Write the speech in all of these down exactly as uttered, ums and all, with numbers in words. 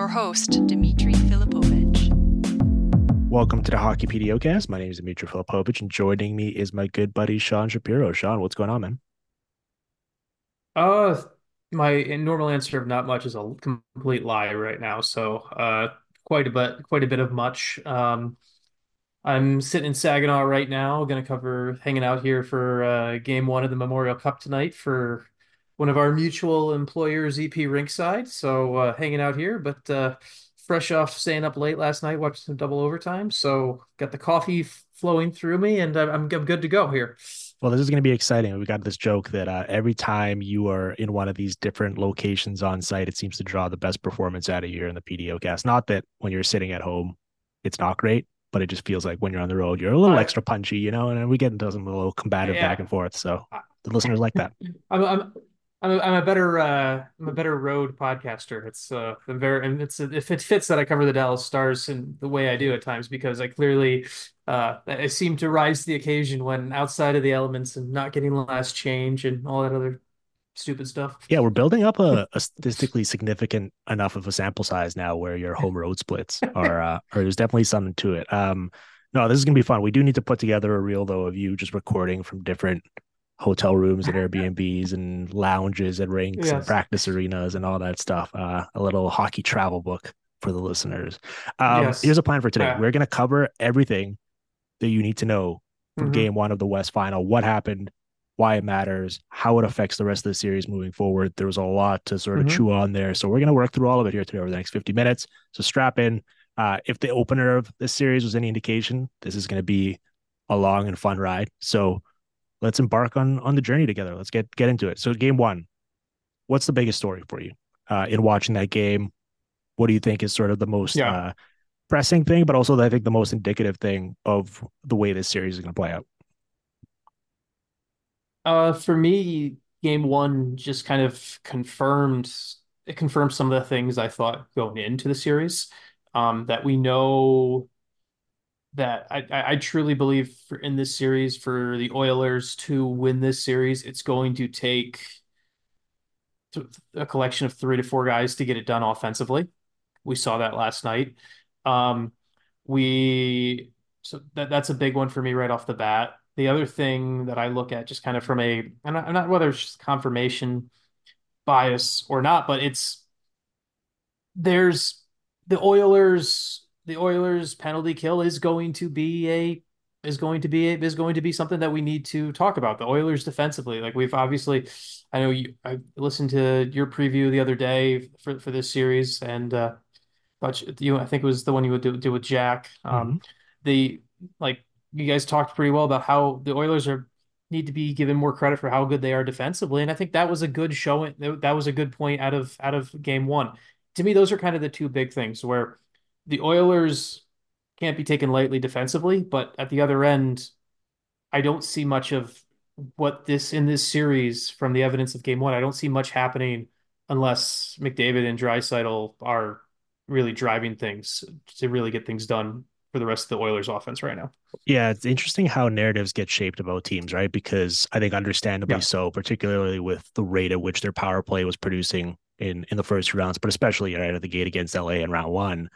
your host, Dmitry Filipovich. Welcome to the Hockey PDOcast. My name is Dmitry Filipovich, and joining me is my good buddy Sean Shapiro. Sean, what's going on, man? Uh, my normal answer of not much is a complete lie right now. So, uh, quite a bit, quite a bit of much. Um, I'm sitting in Saginaw right now, gonna cover hanging out here for uh, game one of the Memorial Cup tonight for one of our mutual employers, E P Rinkside. So, uh, hanging out here, but uh, fresh off staying up late last night, watching some double overtime. So, got the coffee f- flowing through me, and I'm, I'm good to go here. Well, this is going to be exciting. We got this joke that uh, every time you are in one of these different locations on site, it seems to draw the best performance out of you in the PDOcast. Not that when you're sitting at home, it's not great, but it just feels like when you're on the road, you're a little I, extra punchy, you know, and we get into some little combative back yeah. and forth. So the listeners like that. I'm I'm I'm a, I'm a better uh I'm a better road podcaster. It's uh I'm very and it's if it fits that I cover the Dallas Stars in the way I do at times because I clearly uh I seem to rise to the occasion when outside of the elements and not getting the last change and all that other stupid stuff. Yeah, we're building up a, a statistically significant enough of a sample size now where your home road splits are, uh, or there's definitely something to it. Um, no, this is gonna be fun. We do need to put together a reel though of you just recording from different hotel rooms and Airbnbs and lounges and rinks and Yes. practice arenas and all that stuff. Uh, a little hockey travel book for the listeners. Um, here's Yes. a plan for today. Uh, We're gonna cover everything that you need to know from mhm. game one of the West Final. What happened, why it matters, how it affects the rest of the series moving forward. There was a lot to sort of Mhm. chew on there. So we're going to work through all of it here today over the next fifty minutes. So strap in. Uh, if the opener of this series was any indication, this is going to be a long and fun ride. So let's embark on on the journey together. Let's get get into it. So game one, what's the biggest story for you uh, in watching that game? What do you think is sort of the most Yeah. uh, pressing thing, but also I think the most indicative thing of the way this series is going to play out? Uh, for me, game one just kind of confirmed it confirmed some of the things I thought going into the series. Um, that we know that I, I I truly believe for in this series for the Oilers to win this series, it's going to take a collection of three to four guys to get it done offensively. We saw that last night. Um, we so that that's a big one for me right off the bat. The other thing that I look at just kind of from a I'm not, I'm not whether it's just confirmation bias or not, but it's there's the Oilers the Oilers penalty kill is going to be a is going to be a, is going to be something that we need to talk about. The Oilers defensively, like we've obviously, I know you I listened to your preview the other day for for this series and uh but you I think it was the one you would do, do with Jack. Mm-hmm. Um the like you guys talked pretty well about how the Oilers are need to be given more credit for how good they are defensively. And I think that was a good showing. That was a good point out of out of game one. To me, those are kind of the two big things where the Oilers can't be taken lightly defensively, but at the other end, I don't see much of what this in this series from the evidence of game one. I don't see much happening unless McDavid and Draisaitl are really driving things to really get things done for the rest of the Oilers offense right now. Yeah, it's interesting how narratives get shaped about teams, right? Because I think understandably Yeah. so, particularly with the rate at which their power play was producing in in the first two rounds, but especially right at the gate against L A in round one,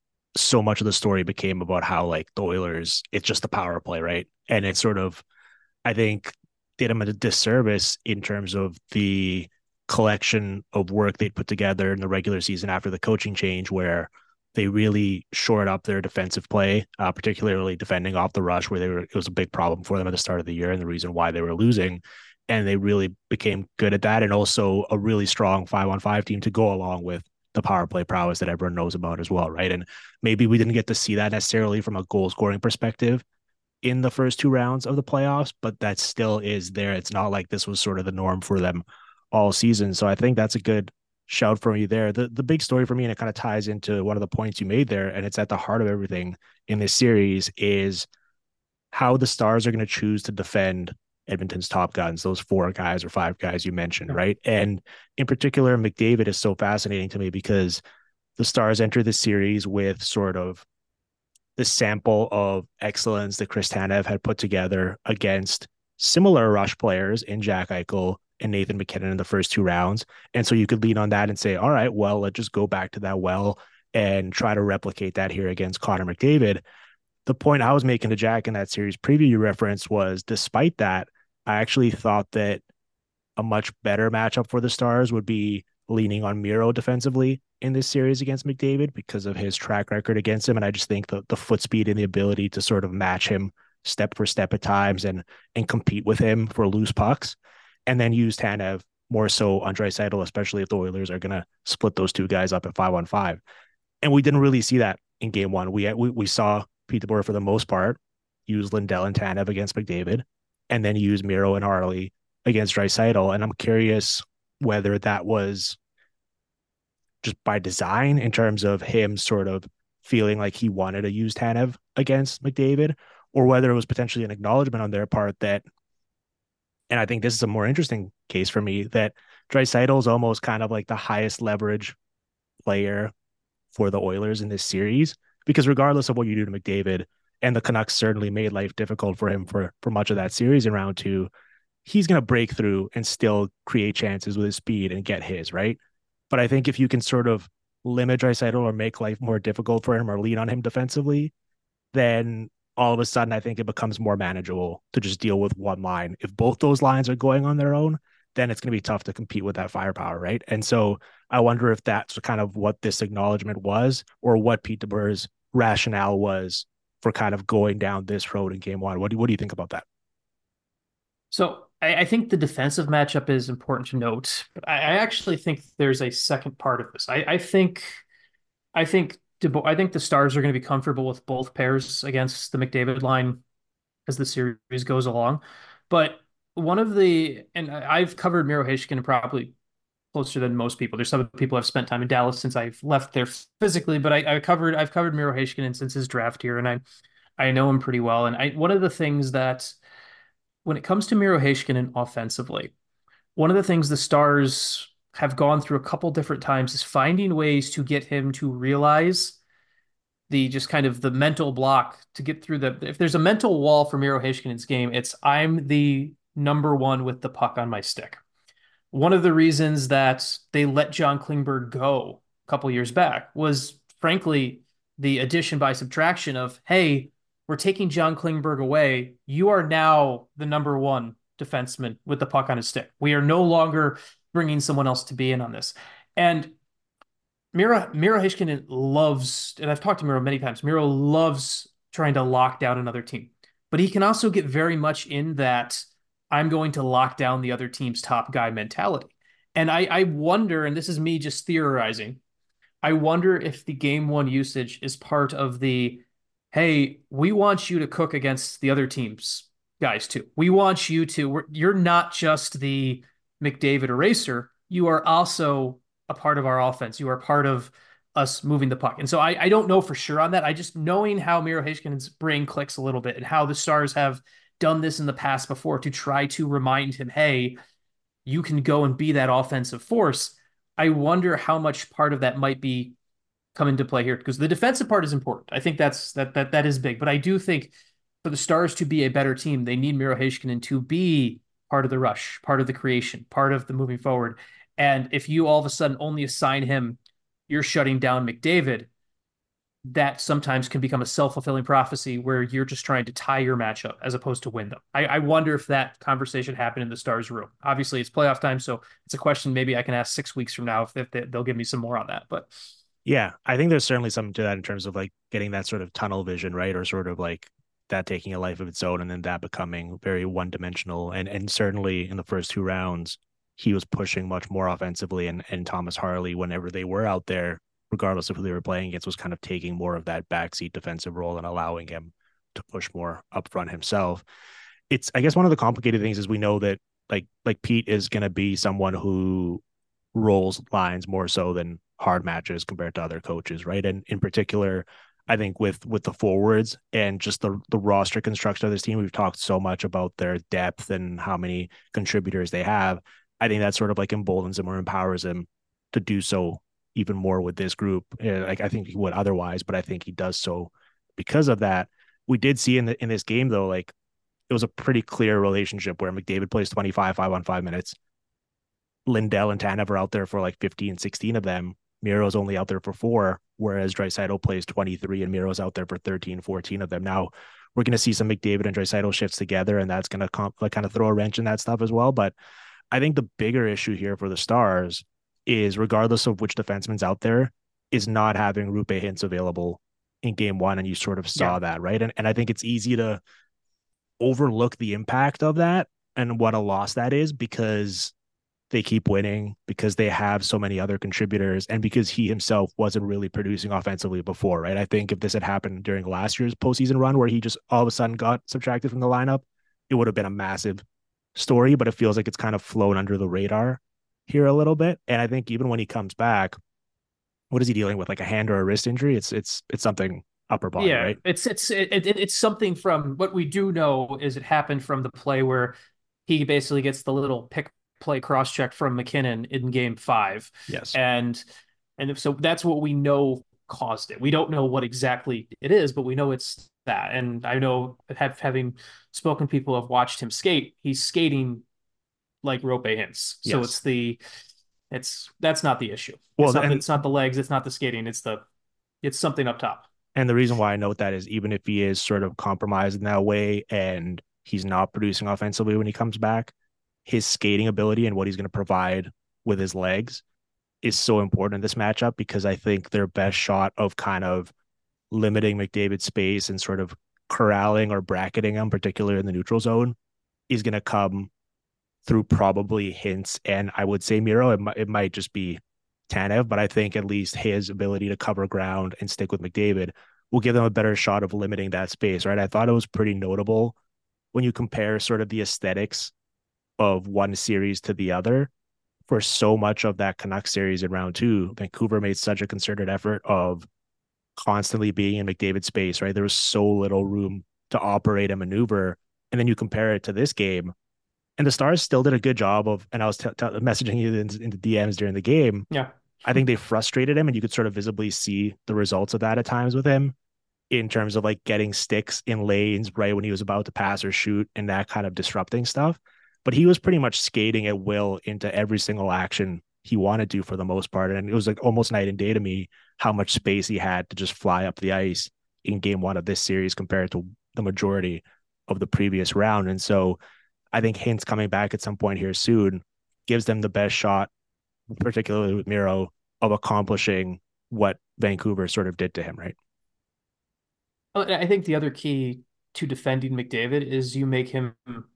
so much of the story became about how like the Oilers, it's just the power play, right? And it sort of, I think, did them a disservice in terms of the collection of work they'd put together in the regular season after the coaching change, where they really shored up their defensive play, uh, particularly defending off the rush, where they were it was a big problem for them at the start of the year and the reason why they were losing. And they really became good at that, and also a really strong five on five team to go along with the power play prowess that everyone knows about as well, right? And maybe we didn't get to see that necessarily from a goal scoring perspective in the first two rounds of the playoffs, but that still is there. It's not like this was sort of the norm for them all season. So I think that's a good shout from you there. The the big story for me, and it kind of ties into one of the points you made there, and it's at the heart of everything in this series, is how the Stars are going to choose to defend Edmonton's top guns, those four guys or five guys you mentioned, right? And in particular, McDavid is so fascinating to me because the Stars enter the series with sort of the sample of excellence that Chris Tanev had put together against similar rush players in Jack Eichel and Nathan MacKinnon in the first two rounds. And so you could lean on that and say, all right, well, let's just go back to that well and try to replicate that here against Connor McDavid. The point I was making to Jack in that series preview you referenced was, despite that, I actually thought that a much better matchup for the Stars would be leaning on Miro defensively in this series against McDavid because of his track record against him. And I just think the, the foot speed and the ability to sort of match him step for step at times and and compete with him for loose pucks. And then use Tanev more so on Draisaitl, especially if the Oilers are going to split those two guys up at five on five. And we didn't really see that in game one. We we, we saw Pete DeBoer, for the most part, use Lindell and Tanev against McDavid, and then use Miro and Harley against Draisaitl. And I'm curious whether that was just by design in terms of him sort of feeling like he wanted to use Tanev against McDavid, or whether it was potentially an acknowledgement on their part that, and I think this is a more interesting case for me, that Draisaitl is almost kind of like the highest leverage player for the Oilers in this series, because regardless of what you do to McDavid, and the Canucks certainly made life difficult for him for, for much of that series in round two, he's going to break through and still create chances with his speed and get his, right? But I think if you can sort of limit Draisaitl or make life more difficult for him or lean on him defensively, then all of a sudden I think it becomes more manageable to just deal with one line. If both those lines are going on their own, then it's going to be tough to compete with that firepower, right? And so I wonder if that's kind of what this acknowledgement was, or what Pete DeBoer's rationale was for kind of going down this road in game one. What do, what do you think about that? So I, I think the defensive matchup is important to note, but I, I actually think there's a second part of this. I, I think, I think, DeBoer, I think the Stars are going to be comfortable with both pairs against the McDavid line as the series goes along. But one of the, and I've covered Miro Heiskanen probably closer than most people. There's some people I've spent time in Dallas since I've left there physically, but I, I covered, I've covered Miro Heiskanen since his draft here, and I, I know him pretty well. And I, one of the things that, when it comes to Miro Heiskanen offensively, one of the things the Stars have gone through a couple different times is finding ways to get him to realize the just kind of the mental block to get through the, if there's a mental wall for Miro Heiskanen's game, it's I'm the number one with the puck on my stick. One of the reasons that they let John Klingberg go a couple years back was, frankly, the addition by subtraction of, hey, we're taking John Klingberg away. You are now the number one defenseman with the puck on his stick. We are no longer bringing someone else to be in on this. And Miro, Miro Heiskanen loves, and I've talked to Miro many times, Miro loves trying to lock down another team. But he can also get very much in that I'm going to lock down the other team's top guy mentality. And I, I wonder, and this is me just theorizing, I wonder if the game one usage is part of the, hey, we want you to cook against the other team's guys too. We want you to, you're not just the McDavid eraser. You are also a part of our offense. You are part of us moving the puck. And so I, I don't know for sure on that. I just, knowing how Miro Heiskanen's brain clicks a little bit and how the Stars have done this in the past before to try to remind him, hey, you can go and be that offensive force. I wonder how much part of that might be come into play here, because the defensive part is important. I think that's that that that is big. But I do think for the Stars to be a better team, they need Miro Heiskanen to be part of the rush, part of the creation, part of the moving forward. And if you all of a sudden only assign him, you're shutting down McDavid, that sometimes can become a self-fulfilling prophecy where you're just trying to tie your matchup as opposed to win them. I, I wonder if that conversation happened in the Stars room. Obviously, it's playoff time, so it's a question maybe I can ask six weeks from now if, if they, they'll give me some more on that. But yeah, I think there's certainly something to that in terms of like getting that sort of tunnel vision, right? Or sort of like that taking a life of its own and then that becoming very one-dimensional. And and certainly in the first two rounds, he was pushing much more offensively, and, and Thomas Harley, whenever they were out there, regardless of who they were playing against, was kind of taking more of that backseat defensive role and allowing him to push more up front himself. It's, I guess, one of the complicated things is we know that like like Pete is going to be someone who rolls lines more so than hard matches compared to other coaches, right? And in particular, I think with with the forwards and just the the roster construction of this team, we've talked so much about their depth and how many contributors they have. I think that sort of like emboldens him or empowers him to do so even more with this group. Like I think he would otherwise, but I think he does so because of that. We did see in the in this game though, like it was a pretty clear relationship where McDavid plays twenty-five, five on five minutes. Lindell and Tanev are out there for like fifteen, sixteen of them. Miro's only out there for four, whereas Draisaitl plays twenty-three and Miro's out there for thirteen, fourteen of them. Now we're going to see some McDavid and Draisaitl shifts together, and that's going to comp- like kind of throw a wrench in that stuff as well. But I think the bigger issue here for the Stars is, regardless of which defenseman's out there, is not having Rupe Hintz available in game one. And you sort of saw yeah. that, right? And, and I think it's easy to overlook the impact of that and what a loss that is, because they keep winning, because they have so many other contributors, and because he himself wasn't really producing offensively before, right? I think if this had happened during last year's postseason run where he just all of a sudden got subtracted from the lineup, it would have been a massive story, but it feels like it's kind of flown under the radar here a little bit. And I think even when he comes back, what is he dealing with? Like a hand or a wrist injury? It's it's it's something upper body, yeah, right? It's it's it, it, it's something from what we do know is it happened from the play where he basically gets the little pick play cross check from McKinnon in game five. Yes. And and so that's what we know caused it. We don't know what exactly it is, but we know it's that. And I know, have, having spoken to people who have watched him skate, he's skating like Roope Hintz. So yes. it's the it's that's not the issue. Well, it's not, and, it's not the legs, it's not the skating, it's the it's something up top. And the reason why I note that is, even if he is sort of compromised in that way and he's not producing offensively when he comes back, his skating ability and what he's going to provide with his legs is so important in this matchup, because I think their best shot of kind of limiting McDavid's space and sort of corralling or bracketing him, particularly in the neutral zone, is going to come through probably Hintz. And I would say Miro, it, it might just be Tanev, but I think at least his ability to cover ground and stick with McDavid will give them a better shot of limiting that space, right? I thought it was pretty notable when you compare sort of the aesthetics of one series to the other. For so much of that Canucks series in round two, Vancouver made such a concerted effort of constantly being in McDavid's space, right? There was so little room to operate and maneuver. And then you compare it to this game, and the Stars still did a good job of, and I was t- t- messaging you in, in the D Ms during the game. Yeah. I think they frustrated him, and you could sort of visibly see the results of that at times with him, in terms of like getting sticks in lanes right when he was about to pass or shoot and that kind of disrupting stuff. But he was pretty much skating at will into every single action he wanted to for the most part. And it was like almost night and day to me how much space he had to just fly up the ice in game one of this series compared to the majority of the previous round. And so I think Hintz coming back at some point here soon gives them the best shot, particularly with Miro, of accomplishing what Vancouver sort of did to him, right? I think the other key to defending McDavid is you make him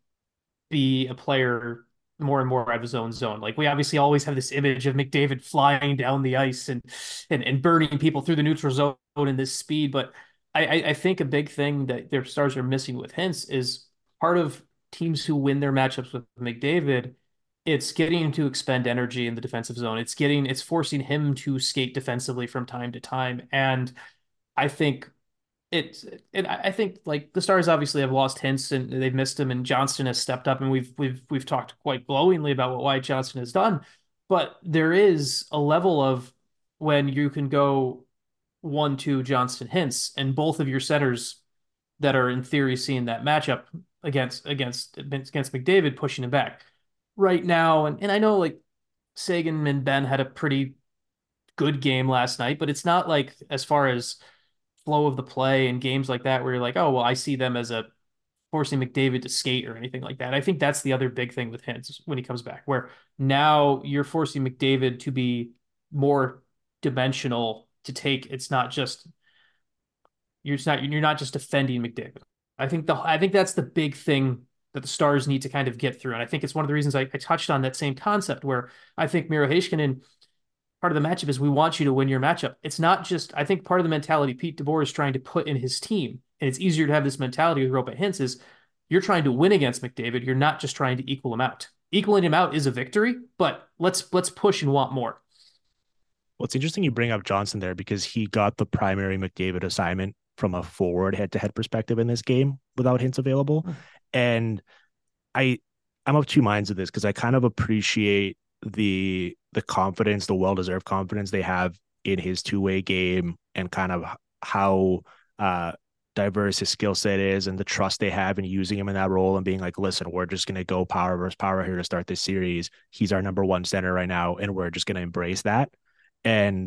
be a player more and more out of his own zone. Like, we obviously always have this image of McDavid flying down the ice and and, and burning people through the neutral zone in this speed. But I, I think a big thing that their Stars are missing with Hintz is part of teams who win their matchups with McDavid, it's getting him to expend energy in the defensive zone. It's getting it's forcing him to skate defensively from time to time. And I think It's it, I think like the Stars obviously have lost Hintz and they've missed him, and Johnston has stepped up, and we've we've we've talked quite glowingly about what Wyatt Johnston has done. But there is a level of when you can go one two Johnston Hintz, and both of your centers that are in theory seeing that matchup against against against McDavid pushing him back right now. And and I know like Sagan and Ben had a pretty good game last night, but it's not like, as far as flow of the play and games like that, where you're like, oh, well, I see them as a forcing McDavid to skate or anything like that. I think that's the other big thing with Hintz when he comes back, where now you're forcing McDavid to be more dimensional to take. It's not just you're just not you're not just defending McDavid. I think the I think that's the big thing that the Stars need to kind of get through. And I think it's one of the reasons I, I touched on that same concept, where I think Miro Heiskanen, part of the matchup is we want you to win your matchup. It's not just, I think part of the mentality Pete DeBoer is trying to put in his team, and it's easier to have this mentality with Roope Hintz, is you're trying to win against McDavid. You're not just trying to equal him out. Equaling him out is a victory, but let's let's push and want more. Well, it's interesting you bring up Johnson there, because he got the primary McDavid assignment from a forward head-to-head perspective in this game without Hintz available. Mm. And I, I'm of two minds of this, because I kind of appreciate the the confidence, the well-deserved confidence they have in his two-way game, and kind of how uh, diverse his skill set is, and the trust they have in using him in that role, and being like, listen, we're just going to go power versus power here to start this series. He's our number one center right now, and we're just going to embrace that. And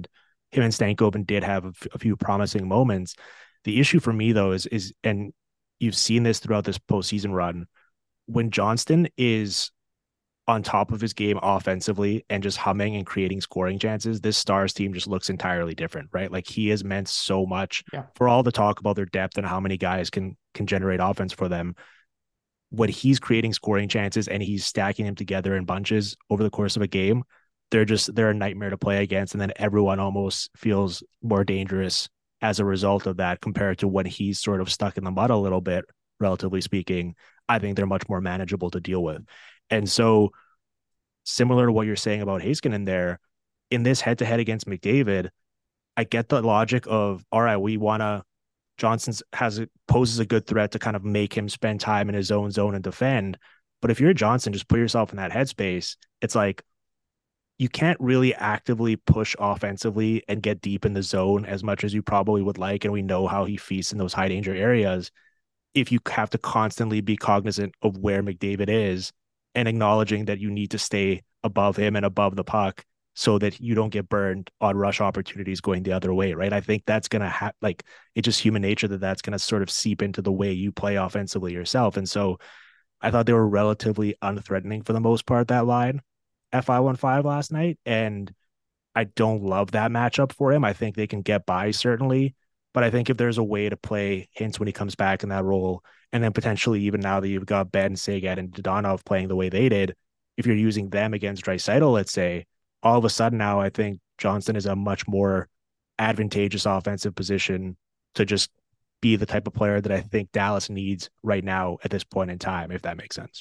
him and Stankoven did have a, f- a few promising moments. The issue for me though is is and you've seen this throughout this postseason run when Johnston is on top of his game offensively and just humming and creating scoring chances, this Stars team just looks entirely different, right? Like he has meant so much Yeah. for all the talk about their depth and how many guys can can generate offense for them. When he's creating scoring chances and he's stacking them together in bunches over the course of a game, they're just they're a nightmare to play against. And then everyone almost feels more dangerous as a result of that compared to when he's sort of stuck in the mud a little bit, relatively speaking. I think they're much more manageable to deal with. And so, similar to what you're saying about Heiskanen there, in this head to head against McDavid, I get the logic of, all right, we want to, Johnson's has a, poses a good threat to kind of make him spend time in his own zone and defend. But if you're Johnson, just put yourself in that headspace. It's like you can't really actively push offensively and get deep in the zone as much as you probably would like. And we know how he feasts in those high danger areas. If you have to constantly be cognizant of where McDavid is and acknowledging that you need to stay above him and above the puck so that you don't get burned on rush opportunities going the other way, right? I think that's going to have, like, it's just human nature that that's going to sort of seep into the way you play offensively yourself. And so I thought they were relatively unthreatening for the most part, that line at five one five last night. And I don't love that matchup for him. I think they can get by, certainly. But I think if there's a way to play Hintz when he comes back in that role, and then potentially even now that you've got Ben, Sagat, and Dodonov playing the way they did, if you're using them against Draisaitl, let's say, all of a sudden now I think Johnston is a much more advantageous offensive position to just be the type of player that I think Dallas needs right now at this point in time, if that makes sense.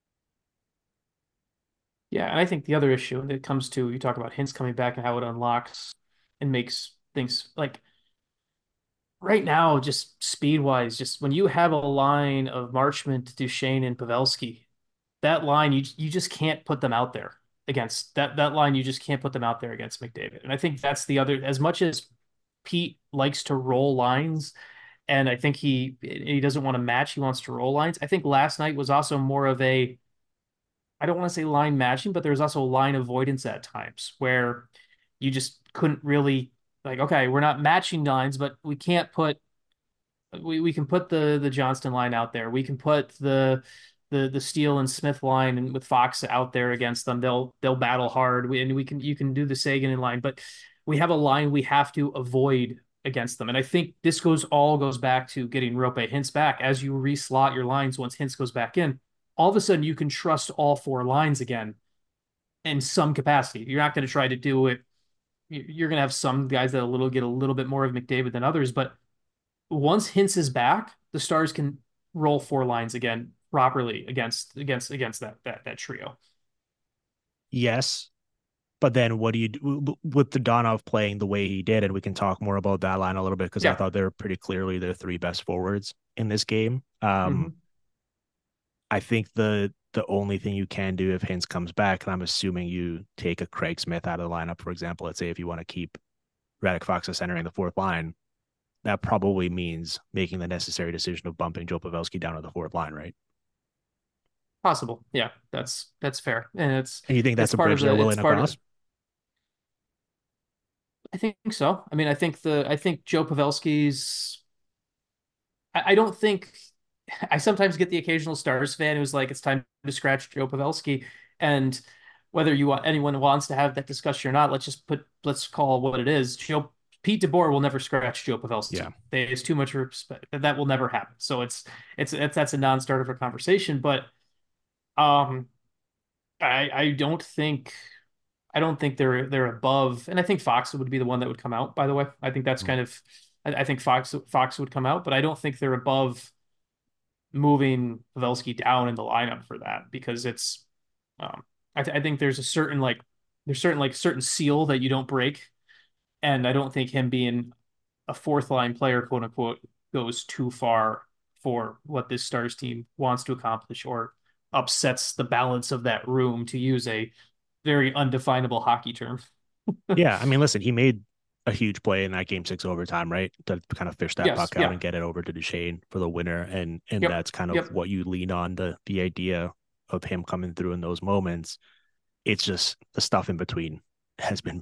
Yeah, and I think the other issue that comes to you talk about Hintz coming back and how it unlocks and makes things like right now, just speed wise, just when you have a line of Marchment, Duchesne, and Pavelski, that line you you just can't put them out there against that that line. You just can't put them out there against McDavid. And I think that's the other. As much as Pete likes to roll lines, and I think he he doesn't want to match. He wants to roll lines. I think last night was also more of a I don't want to say line matching, but there was also line avoidance at times where you just couldn't really like, okay, we're not matching lines, but we can't put we, we can put the the Johnston line out there. We can put the the the Steele and Smith line and with Fox out there against them. They'll they'll battle hard. We, and we can you can do the Sagan in line, but we have a line we have to avoid against them. And I think this goes all goes back to getting Roope Hintz back. As you reslot your lines once Hintz goes back in, all of a sudden you can trust all four lines again in some capacity. You're not going to try to do it. You're going to have some guys that a little get a little bit more of McDavid than others, but once Hintz is back, the Stars can roll four lines again properly against against against that that that trio. Yes. But then what do you do with the Donov playing the way he did? And we can talk more about that line a little bit because I Yeah. thought they were pretty clearly the three best forwards in this game. Um, Mm-hmm. I think the the only thing you can do if Hintz comes back, and I'm assuming you take a Craig Smith out of the lineup, for example, let's say if you want to keep Radek Fox centering the fourth line, that probably means making the necessary decision of bumping Joe Pavelski down to the fourth line, right? Possible. Yeah, that's that's fair. And it's And you think it's that's a part of bridge they're the it's willing to part of cross? I think so. I mean, I think the I think Joe Pavelski's I, I don't think I sometimes get the occasional Stars fan who's like, it's time to scratch Joe Pavelski. And whether you want anyone wants to have that discussion or not, let's just put let's call what it is. Joe Pete DeBoer will never scratch Joe Yeah. Pavelski. There's too much respect. That will never happen. So it's it's it's that's a non-starter for conversation. But um I I don't think I don't think they're they're above, and I think Fox would be the one that would come out, by the way. I think that's kind of I, I think Fox Fox would come out, but I don't think they're above moving Pavelski down in the lineup for that because it's um I, th I think there's a certain like there's certain like certain seal that you don't break, and I don't think him being a fourth line player, quote unquote, goes too far for what this Stars team wants to accomplish or upsets the balance of that room, to use a very undefinable hockey term. Yeah. I mean, listen, he made a huge play in that game six overtime, right? To kind of fish that Yes, puck out yeah, and get it over to Duchesne for the winner. And and yep, that's kind of yep. what you lean on, the the idea of him coming through in those moments. It's just the stuff in between has been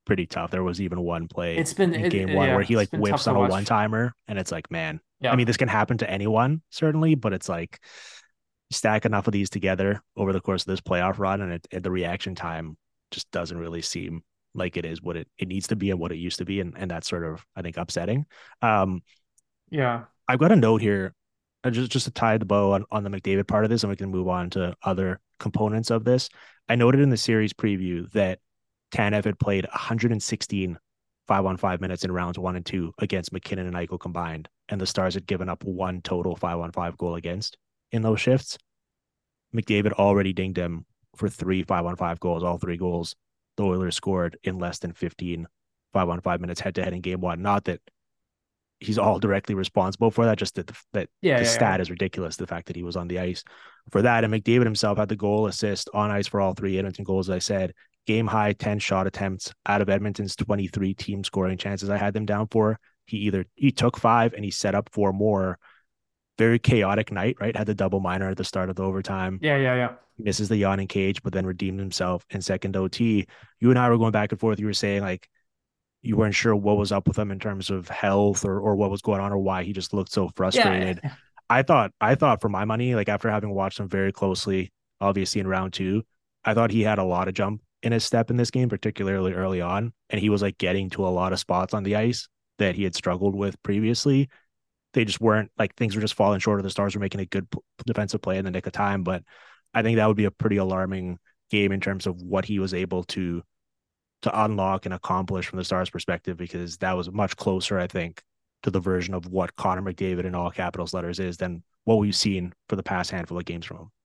pretty tough. There was even one play It's been in it, game it- one where yeah, he it's like been tough whiffs to on a one watch. timer, and it's like, man, I Yeah. mean, this can happen to anyone, certainly, but it's like you stack enough of these together over the course of this playoff run, and, it, and the reaction time just doesn't really seem like it is what it, it needs to be and what it used to be. And, and that's sort of, I think, upsetting. Um, Yeah. I've got a note here uh, just, just to tie the bow on, on the McDavid part of this, and we can move on to other components of this. I noted in the series preview that Tanev had played one hundred sixteen five on five minutes in rounds one and two against McKinnon and Eichel combined, and the Stars had given up one total five on five goal against in those shifts. McDavid already dinged him for three five on five goals, all three goals the Oilers scored in less than fifteen five on five minutes head to head in game one. Not that he's all directly responsible for that, just that the, that Yeah, the yeah, yeah. stat is ridiculous. The fact that he was on the ice for that. And McDavid himself had the goal, assist on ice for all three Edmonton goals, as I said. Game high ten shot attempts out of Edmonton's twenty-three team scoring chances I had them down for. He either he took five and he set up four more. Very chaotic night, right? Had the double minor at the start of the overtime, Yeah, yeah, yeah. misses the yawning cage, but then redeemed himself in second O T. You and I were going back and forth. You were saying like you weren't sure what was up with him in terms of health or or what was going on or why he just looked so Yeah. frustrated. I thought I thought for my money, like after having watched him very closely, obviously in round two, I thought he had a lot of jump in his step in this game, particularly early on, and he was like getting to a lot of spots on the ice that he had struggled with previously. They just weren't like things were just falling short of the Stars were making a good p- defensive play in the nick of time. But I think that would be a pretty alarming game in terms of what he was able to to unlock and accomplish from the Stars perspective, because that was much closer, I think, to the version of what Connor McDavid in all capitals letters is than what we've seen for the past handful of games from him.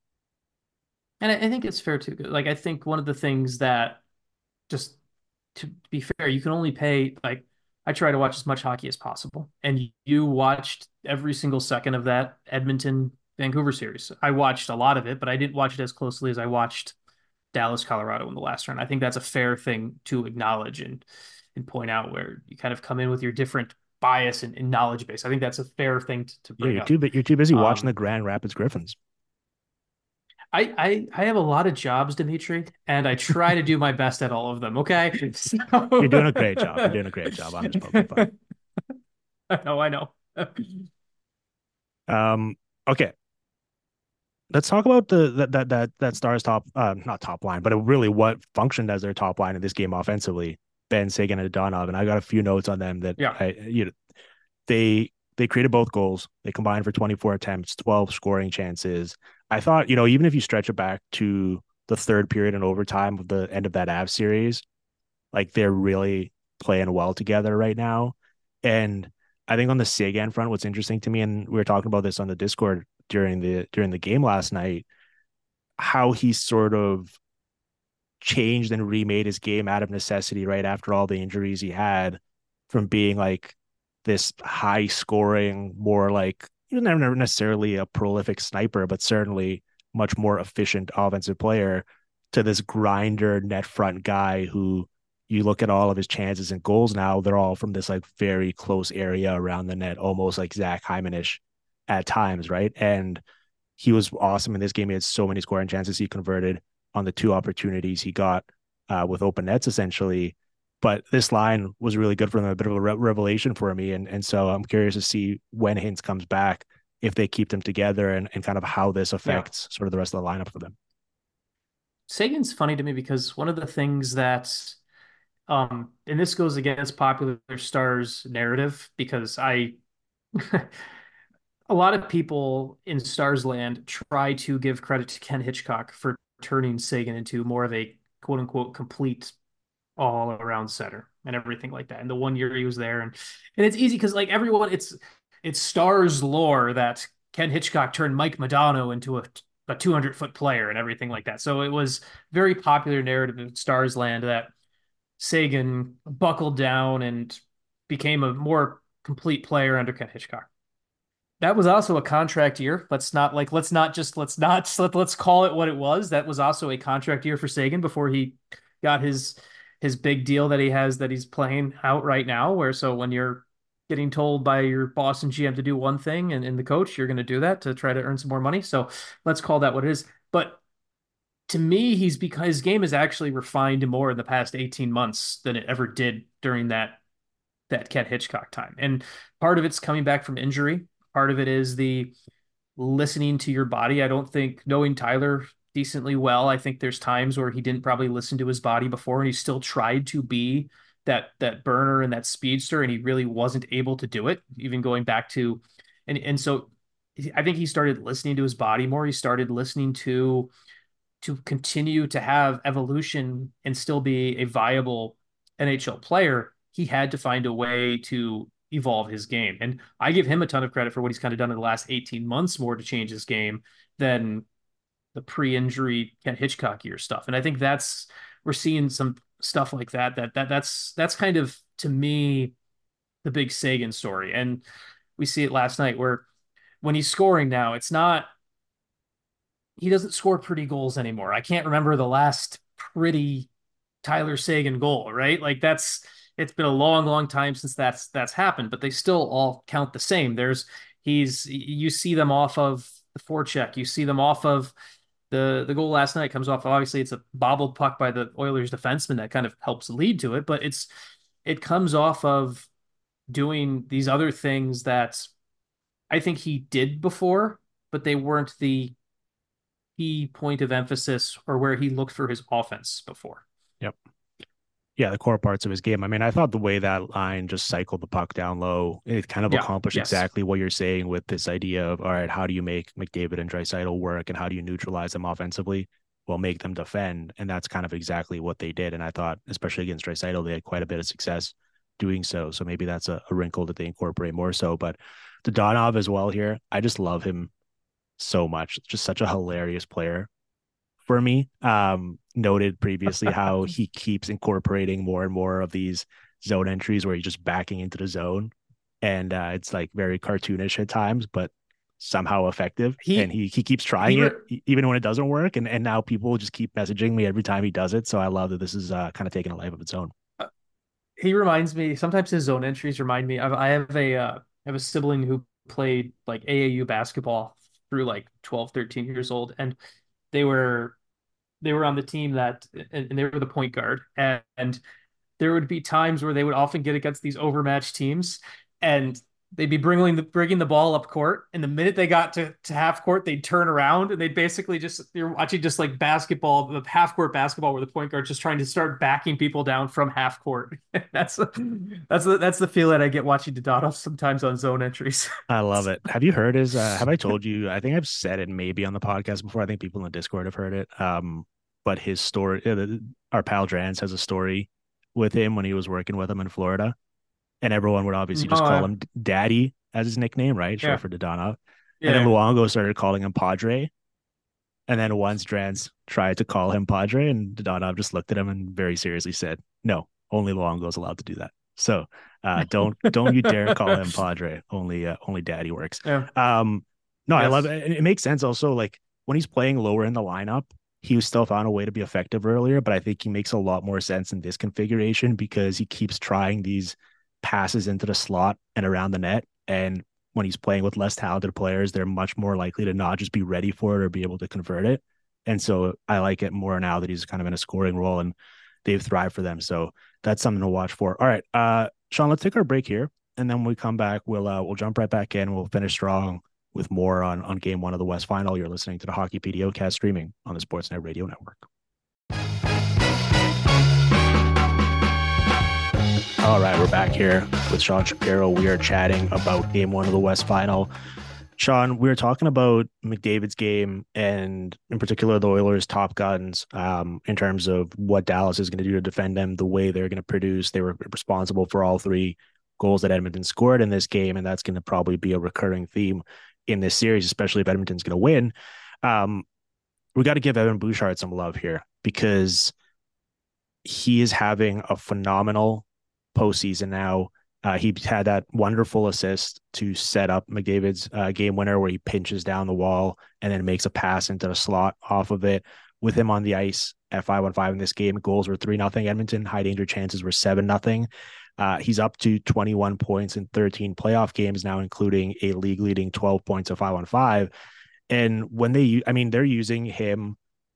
And I, I think it's fair too. Like I think one of the things that just to be fair, you can only pay like I try to watch as much hockey as possible. And you watched every single second of that Edmonton Vancouver series. I watched a lot of it, but I didn't watch it as closely as I watched Dallas, Colorado in the last round. I think that's a fair thing to acknowledge and and point out where you kind of come in with your different bias and, and knowledge base. I think that's a fair thing to, to Yeah, bring you're up. too you're too busy watching Um, the Grand Rapids Griffins. I, I I have a lot of jobs, Dimitri, and I try to do my best at all of them. Okay, so You're doing a great job. You're doing a great job. I'm just poking fun. I know, I know. Um, okay, let's talk about the that that that that Stars top uh not top line, but it really what functioned as their top line in this game offensively. Ben Sagan and Donov, and I got a few notes on them that Yeah, I you know they they created both goals. They combined for twenty-four attempts, twelve scoring chances. I thought, you know, even if you stretch it back to the third period and overtime of the end of that Avs series, like they're really playing well together right now. And I think on the Sagan front, what's interesting to me, and we were talking about this on the Discord during the during the game last night, how he sort of changed and remade his game out of necessity right after all the injuries he had, from being like this high scoring, more like he was never necessarily a prolific sniper, but certainly much more efficient offensive player, to this grinder net front guy who you look at all of his chances and goals now, they're all from this like very close area around the net, almost like Zach Hyman-ish at times, right? And he was awesome in this game. He had so many scoring chances he converted on the two opportunities he got uh, with open nets, essentially. But this line was really good for them, a bit of a re- revelation for me. And, and so I'm curious to see when Hintz comes back, if they keep them together, and, and kind of how this yeah. affects sort of the rest of the lineup for them. Sagan's funny to me because one of the things that, um, and this goes against popular stars narrative because I, a lot of people in Stars land try to give credit to Ken Hitchcock for turning Sagan into more of a quote unquote complete all around center and everything like that. And the one year he was there, and and it's easy because like everyone, it's it's Stars lore that Ken Hitchcock turned Mike Modano into a a two hundred foot player and everything like that. So it was very popular narrative in Stars land that Sagan buckled down and became a more complete player under Ken Hitchcock. That was also a contract year. Let's not like let's not just let's not let, let's call it what it was. That was also a contract year for Sagan before he got his his big deal that he has that he's playing out right now. Where so when you're getting told by your boss and G M to do one thing and, and the coach, you're going to do that to try to earn some more money. So let's call that what it is. But to me, he's because his game has actually refined more in the past eighteen months than it ever did during that that Ken Hitchcock time. And part of it's coming back from injury. Part of it is the listening to your body. I don't think knowing Tyler decently well, I think there's times where he didn't probably listen to his body before and he still tried to be that that burner and that speedster and he really wasn't able to do it, even going back to and and so I think he started listening to his body more. He started listening to to continue to have evolution and still be a viable N H L player. He had to find a way to evolve his game. And I give him a ton of credit for what he's kind of done in the last eighteen months more to change his game than the pre-injury Ken Hitchcock year stuff. And I think that's we're seeing some stuff like that. That that that's that's kind of to me the big Seguin story. And we see it last night where when he's scoring now, it's not he doesn't score pretty goals anymore. I can't remember the last pretty Tyler Seguin goal, right? Like that's it's been a long, long time since that's that's happened, but they still all count the same. There's he's you see them off of the forecheck, you see them off of the the goal last night comes off. Obviously, it's a bobbled puck by the Oilers defenseman that kind of helps lead to it, but it's it comes off of doing these other things that I think he did before, but they weren't the key point of emphasis or where he looked for his offense before. Yep. Yeah, the core parts of his game. I mean, I thought the way that line just cycled the puck down low, it kind of Yeah, accomplished yes. exactly what you're saying with this idea of, all right, how do you make McDavid and Draisaitl work and how do you neutralize them offensively? Well, make them defend. And that's kind of exactly what they did. And I thought, especially against Draisaitl, they had quite a bit of success doing so. So maybe that's a, a wrinkle that they incorporate more so. But Dadonov as well here, I just love him so much. Just such a hilarious player for me. Um, noted previously how he keeps incorporating more and more of these zone entries where he's just backing into the zone. And uh, it's like very cartoonish at times, but somehow effective. He and he he keeps trying he it re- even when it doesn't work. And and now people just keep messaging me every time he does it. So I love that this is uh, kind of taking a life of its own. he reminds me sometimes his zone entries remind me of I have a uh, I have a sibling who played like A A U basketball through like twelve, thirteen years old and they were they were on the team that and, and they were the point guard and, and there would be times where they would often get against these overmatched teams and they'd be bringing the bringing the ball up court and the minute they got to, to half court they'd turn around and they'd basically just you're watching just like basketball the half court basketball where the point guard's just trying to start backing people down from half court. that's that's the, that's the feel that I get watching Dadonov sometimes on zone entries. I love it. Have you heard his uh, have I told you, I think I've said it maybe on the podcast before. I think people in the Discord have heard it. Um, but his story, uh, our pal Drans has a story with him when he was working with him in Florida. And everyone would obviously just Oh, call uh, him Daddy as his nickname, right? Short yeah, for Dadonov. And then yeah. Luongo started calling him Padre. And then once Drans tried to call him Padre, and Dadonov just looked at him and very seriously said, "No, only Luongo is allowed to do that. So uh, don't don't you dare call him Padre. Only uh, only Daddy works." Yeah. Um, no, I love Yes. it. It makes sense also. Like when he's playing lower in the lineup, he still found a way to be effective earlier, but I think he makes a lot more sense in this configuration because he keeps trying these passes into the slot and around the net. And when he's playing with less talented players, they're much more likely to not just be ready for it or be able to convert it. And so I like it more now that he's kind of in a scoring role and they've thrived for them. So that's something to watch for. All right, uh, Sean, let's take our break here. And then when we come back, we'll uh, we'll jump right back in. We'll finish strong with more on, on game one of the West Final. You're listening to the Hockey PDOcast streaming on the Sportsnet Radio Network. All right, we're back here with Sean Shapiro. We are chatting about game one of the West Final. Sean, we were talking about McDavid's game and in particular the Oilers' top guns um, in terms of what Dallas is going to do to defend them, the way they're going to produce. They were responsible for all three goals that Edmonton scored in this game, and that's going to probably be a recurring theme in this series, especially if Edmonton's going to win. Um, we got to give Evan Bouchard some love here because he is having a phenomenal postseason now. Uh, he had that wonderful assist to set up McDavid's uh, game winner where he pinches down the wall and then makes a pass into the slot off of it. With him on the ice at five on five in this game, goals were three nothing Edmonton. High danger chances were seven nothing. Uh, he's up to twenty-one points in thirteen playoff games now, including a league leading twelve points of five on five. And when they, I mean, they're using him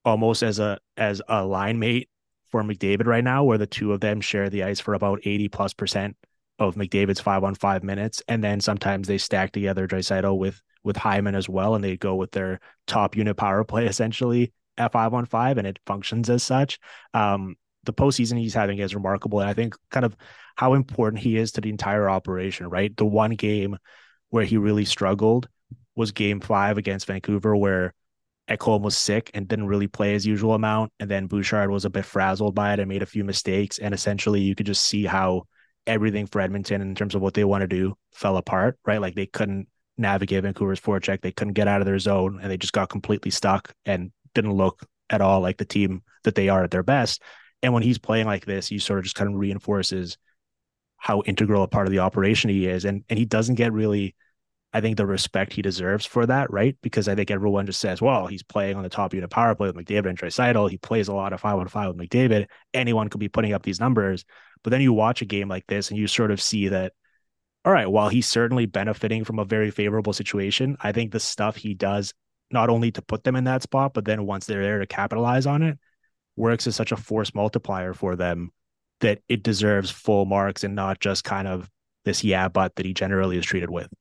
almost as a as a line mate for McDavid right now, where the two of them share the ice for about eighty plus percent of McDavid's five on five minutes. And then sometimes they stack together Draisaitl with with Hyman as well, and they go with their top unit power play essentially at five on five, and it functions as such. Um, the postseason he's having is remarkable, and I think kind of how important he is to the entire operation. Right, the one game where he really struggled was Game Five against Vancouver, where Ekholm was sick and didn't really play his usual amount. And then Bouchard was a bit frazzled by it and made a few mistakes. And essentially, you could just see how everything for Edmonton in terms of what they want to do fell apart, right? Like they couldn't navigate Vancouver's forecheck. They couldn't get out of their zone and they just got completely stuck and didn't look at all like the team that they are at their best. And when he's playing like this, he sort of just kind of reinforces how integral a part of the operation he is. And, and he doesn't get really, I think, the respect he deserves for that, right? Because I think everyone just says, well, he's playing on the top unit power play with McDavid and Draisaitl. He plays a lot of five on five with McDavid. Anyone could be putting up these numbers. But then you watch a game like this and you sort of see that, all right, while he's certainly benefiting from a very favorable situation, I think the stuff he does, not only to put them in that spot, but then once they're there to capitalize on it, works as such a force multiplier for them that it deserves full marks and not just kind of this yeah, but that he generally is treated with.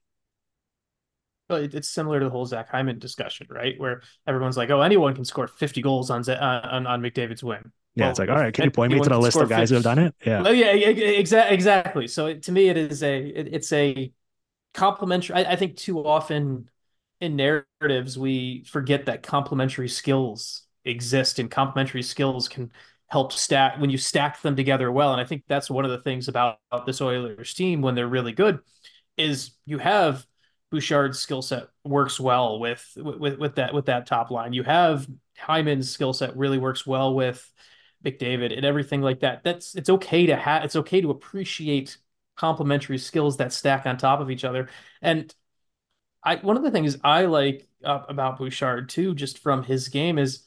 Well, it's similar to the whole Zach Hyman discussion, right? Where everyone's like, "Oh, anyone can score fifty goals on uh, on, on McDavid's wing." Yeah, Well, it's like, all right, can you point me to the list of guys fifty, who have done it? Yeah, well, yeah, exactly, exactly. So it, to me, it is a it, it's a complementary. I, I think too often in narratives we forget that complementary skills exist, and complementary skills can help stack when you stack them together well. And I think that's one of the things about this Oilers team when they're really good is you have Bouchard's skill set works well with with with that with that top line. You have Hyman's skill set really works well with McDavid and everything like that. That's it's okay to have it's okay to appreciate complementary skills that stack on top of each other. And I one of the things I like uh, about Bouchard too, just from his game, is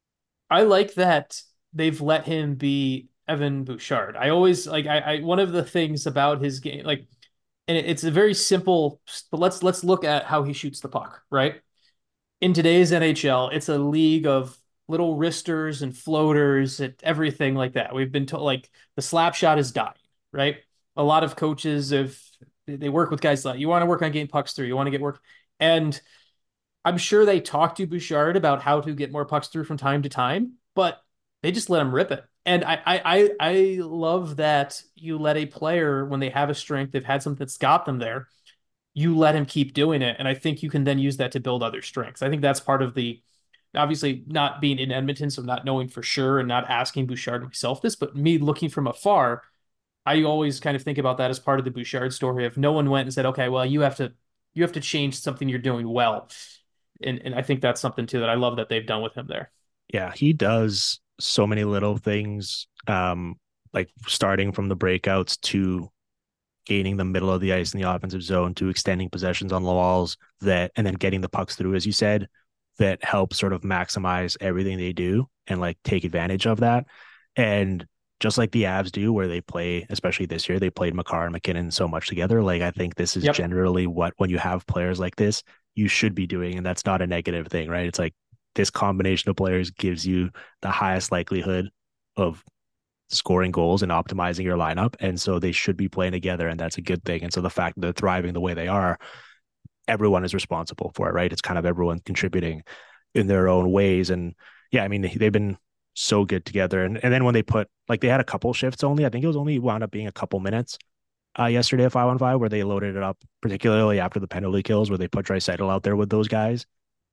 I like that they've let him be Evan Bouchard. I always like I, I one of the things about his game, like, and it's a very simple, but let's let's look at how he shoots the puck, right? In today's N H L, it's a league of little wristers and floaters and everything like that. We've been told like the slap shot is dying, right? A lot of coaches, if they work with guys like you want to work on getting pucks through, you want to get work, and I'm sure they talked to Bouchard about how to get more pucks through from time to time, but they just let him rip it. And I I I love that you let a player, when they have a strength, they've had something that's got them there, you let him keep doing it. And I think you can then use that to build other strengths. I think that's part of the, obviously not being in Edmonton, so not knowing for sure and not asking Bouchard myself this, but me looking from afar, I always kind of think about that as part of the Bouchard story. If no one went and said, okay, well, you have to you have to change something you're doing well. And and I think that's something too that I love that they've done with him there. yeah, he does so many little things, um, like starting from the breakouts to gaining the middle of the ice in the offensive zone to extending possessions on the walls that, and then getting the pucks through, as you said, that help sort of maximize everything they do and like take advantage of that. And just like the Avs do, where they play, especially this year, they played Makar and McKinnon so much together. Like I think this is Yep. generally what, when you have players like this, you should be doing. And that's not a negative thing, right? It's like this combination of players gives you the highest likelihood of scoring goals and optimizing your lineup. And so they should be playing together, and that's a good thing. And so the fact that they're thriving the way they are, everyone is responsible for it, right? It's kind of everyone contributing in their own ways. And yeah, I mean, they've been so good together. And and then when they put, like, they had a couple shifts only, I think it was only wound up being a couple minutes uh, yesterday at five on five, where they loaded it up, particularly after the penalty kills, where they put Draisaitl out there with those guys.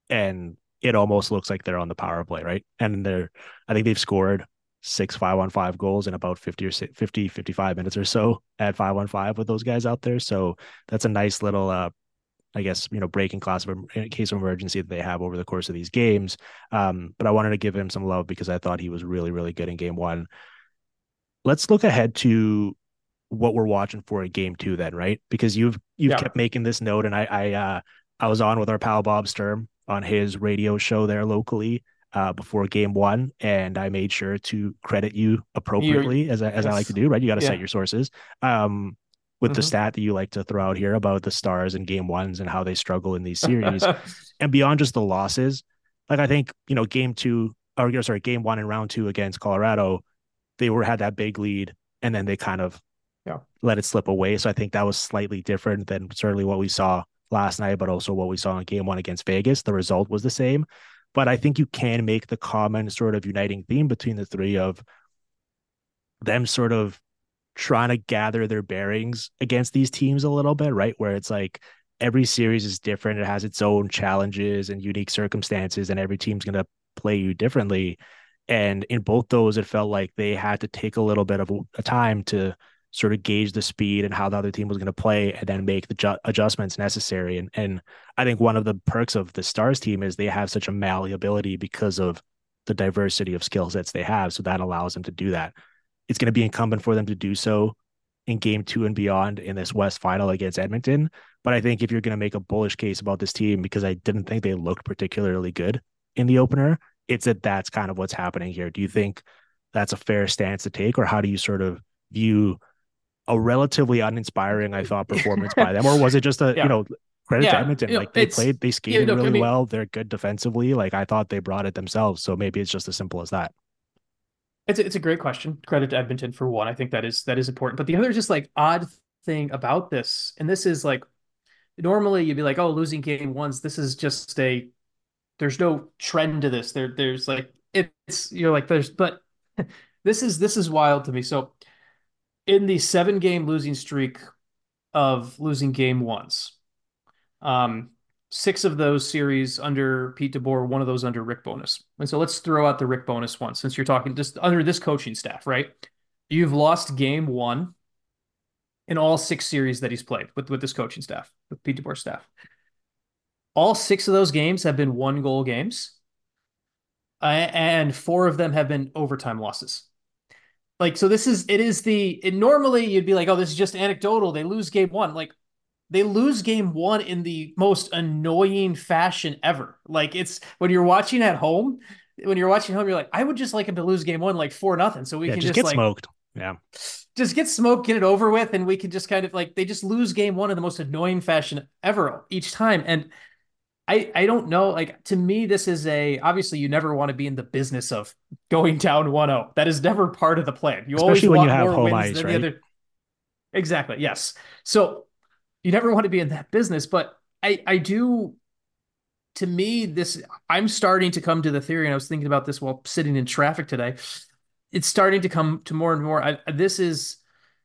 And it almost looks like they're on the power play, right? And they're, I think they've scored six five on five goals in about fifty or fifty, fifty-five minutes or so at five on five with those guys out there. So that's a nice little, uh, I guess, you know, breaking class of a case of emergency that they have over the course of these games. Um, but I wanted to give him some love because I thought he was really, really good in game one. Let's look ahead to what we're watching for in game two then, right? Because you've, you've Yeah. kept making this note, and I, I, uh, I was on with our pal Bob Sturm on his radio show there locally uh, before game one, and I made sure to credit you appropriately You're, as I, as I like yes. to do, right? You got to Yeah. cite your sources. Um, with the Mhm. stat that you like to throw out here about the Stars in game ones and how they struggle in these series, and beyond just the losses, like I think, you know, game two, or sorry, game one and round two against Colorado, they were had that big lead and then they kind of Yeah. let it slip away. So I think that was slightly different than certainly what we saw last night, but also what we saw in game one against Vegas. The result was the same. But I think you can make the common sort of uniting theme between the three of them sort of trying to gather their bearings against these teams a little bit, right? Where it's like every series is different. It has its own challenges and unique circumstances, and every team's going to play you differently. And in both those, it felt like they had to take a little bit of a time to sort of gauge the speed and how the other team was going to play and then make the ju- adjustments necessary. And, and I think one of the perks of the Stars team is they have such a malleability because of the diversity of skill sets they have. So that allows them to do that. It's going to be incumbent for them to do so in game two and beyond in this West final against Edmonton. But I think if you're going to make a bullish case about this team, because I didn't think they looked particularly good in the opener, it's that that's kind of what's happening here. Do you think that's a fair stance to take, or how do you sort of view a relatively uninspiring, I thought, performance by them? Or was it just a, Yeah. you know, credit Yeah, to Edmonton? you know, Like they it's- played, they Yeah, skated no, I really mean- well. They're good defensively. Like I thought they brought it themselves. So maybe it's just as simple as that. It's a, it's a great question. Credit to Edmonton for one. I think that is that is important. But the other just like odd thing about this, and this is like normally you'd be like, oh, losing game ones. This is just a there's no trend to this. There there's like it's you're like there's but this is this is wild to me. So in the seven game losing streak of losing game ones, um, six of those series under Pete DeBoer, one of those under Rick Bowness. And so let's throw out the Rick Bowness one since you're talking just under this coaching staff, right? You've lost game one in all six series that he's played with, with this coaching staff, with Pete DeBoer's staff. All six of those games have been one goal games, uh, and four of them have been overtime losses. Like, so this is, it is the, it, normally you'd be like, oh, this is just anecdotal. They lose game one. Like, they lose game one in the most annoying fashion ever. Like it's when you're watching at home, when you're watching home, you're like, I would just like him to lose game one like four nothing, so we Yeah, can just just, get like smoked. Yeah. just get smoked, get it over with, and we can just kind of like they just lose game one in the most annoying fashion ever each time. And I I don't know, like to me, this is a obviously you never want to be in the business of going down one oh. That is never part of the plan. You always Especially when want you have more home wins ice, than right? the other. Exactly. Yes. So you never want to be in that business, but I I do. To me, this I'm starting to come to the theory, and I was thinking about this while sitting in traffic today. It's starting to come to more and more. I, this is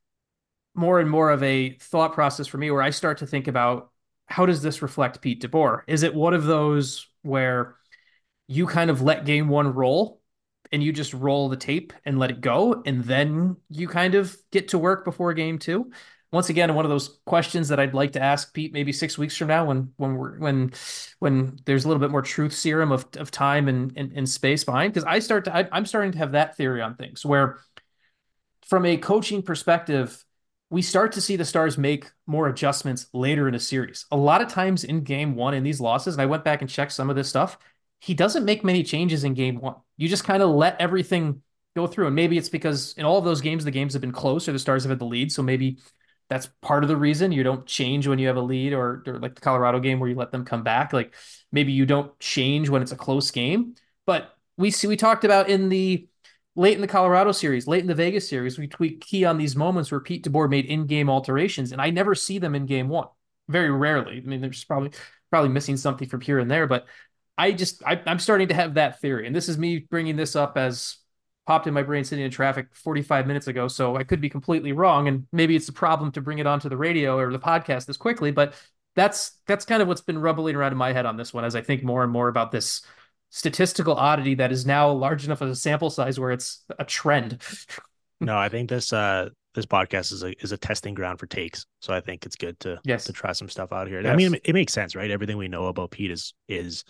more and more of a thought process for me, where I start to think about how does this reflect Pete DeBoer? Is it one of those where you kind of let game one roll and you just roll the tape and let it go, and then you kind of get to work before game two? Once again, one of those questions that I'd like to ask Pete maybe six weeks from now, when when we're when when there's a little bit more truth serum of of time and and, and space behind. Because I start to I, I'm starting to have that theory on things where, from a coaching perspective, we start to see the Stars make more adjustments later in a series. A lot of times in game one in these losses, and I went back and checked some of this stuff, he doesn't make many changes in game one. You just kind of let everything go through. And maybe it's because in all of those games, the games have been close or the Stars have had the lead. So maybe that's part of the reason you don't change when you have a lead, or, or like the Colorado game where you let them come back. Like maybe you don't change when it's a close game. But we see, we talked about in the late in the Colorado series, late in the Vegas series, we, we key on these moments where Pete DeBoer made in-game alterations, and I never see them in game one. Very rarely. I mean, there's probably probably missing something from here and there, but I just I, I'm starting to have that theory, and this is me bringing this up as popped in my brain sitting in traffic forty-five minutes ago, so I could be completely wrong, and maybe it's a problem to bring it onto the radio or the podcast this quickly, but that's that's kind of what's been rumbling around in my head on this one as I think more and more about this statistical oddity that is now large enough as a sample size where it's a trend. No, I think this uh this podcast is a is a testing ground for takes. So I think it's good to Yes. to try some stuff out here. I Yes. mean, it, it makes sense, right? Everything we know about Pete is is